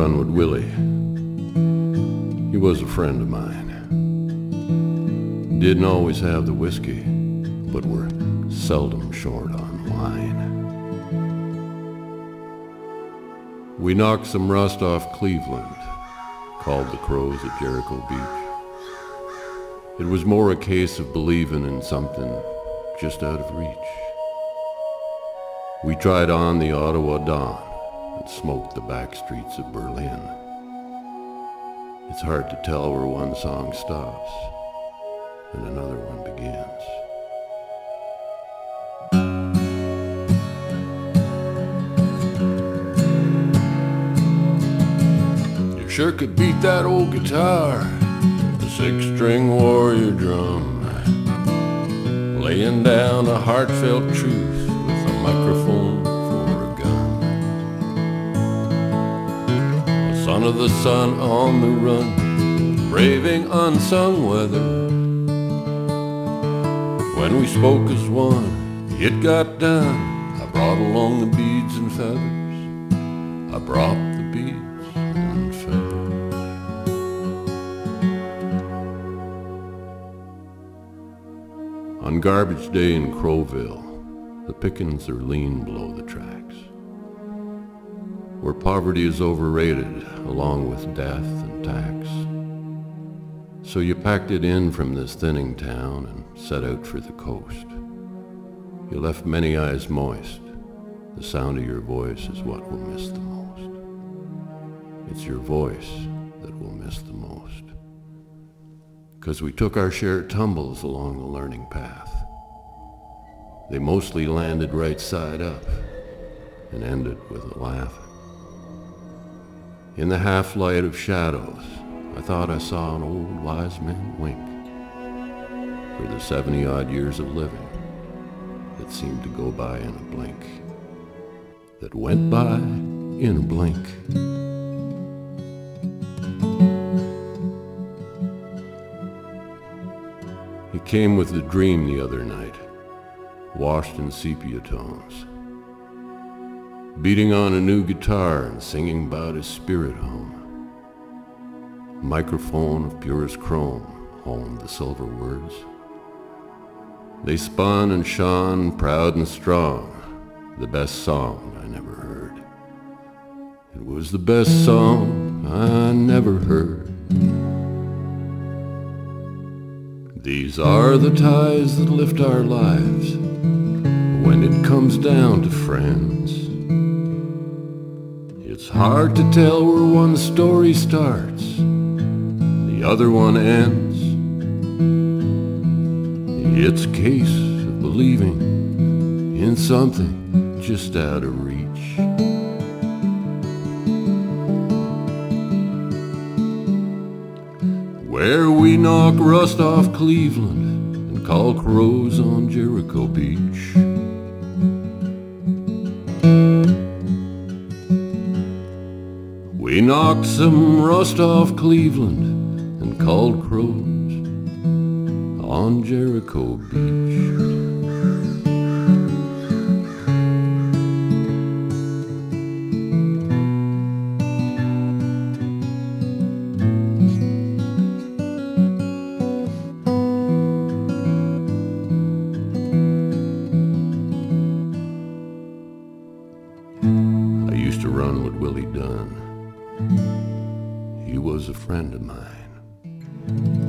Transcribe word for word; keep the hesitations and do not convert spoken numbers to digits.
run with Willie. He was a friend of mine. Didn't always have the whiskey, but were seldom short on wine. We knocked some rust off Cleveland, called the Crows at Jericho Beach. It was more a case of believing in something just out of reach. We tried on the Ottawa dawn and smoked the back streets of Berlin. It's hard to tell where one song stops and another one begins. You sure could beat that old guitar, the six-string warrior drum, laying down a heartfelt truth with a microphone for a gun. The son of the sun on the run, braving unsung weather. When we spoke as one, it got done. I brought along the beads and feathers. I brought the beads and feathers. On garbage day in Crowville, the pickings are lean below the tracks, where poverty is overrated along with death and tax. So you packed it in from this thinning town and set out for the coast. You left many eyes moist. The sound of your voice is what we'll miss the most. It's your voice that we'll miss the most. 'Cause we took our share of tumbles along the learning path. They mostly landed right side up and ended with a laugh. In the half-light of shadows, I thought I saw an old wise man wink for the seventy-odd years of living that seemed to go by in a blink, that went by in a blink. He came with a dream the other night, washed in sepia tones, beating on a new guitar and singing about his spirit home. Microphone of purest chrome honed the silver words. They spun and shone proud and strong, the best song I never heard. It was the best song I never heard. These are the ties that lift our lives when it comes down to friends. It's hard to tell where one story starts, the other one ends. It's a case of believing in something just out of reach. Where we knock rust off Cleveland and call crows on Jericho Beach. We knocked some rust off Cleveland and called crows on Jericho Beach. I used to run with Willie Dunn. He was a friend of mine.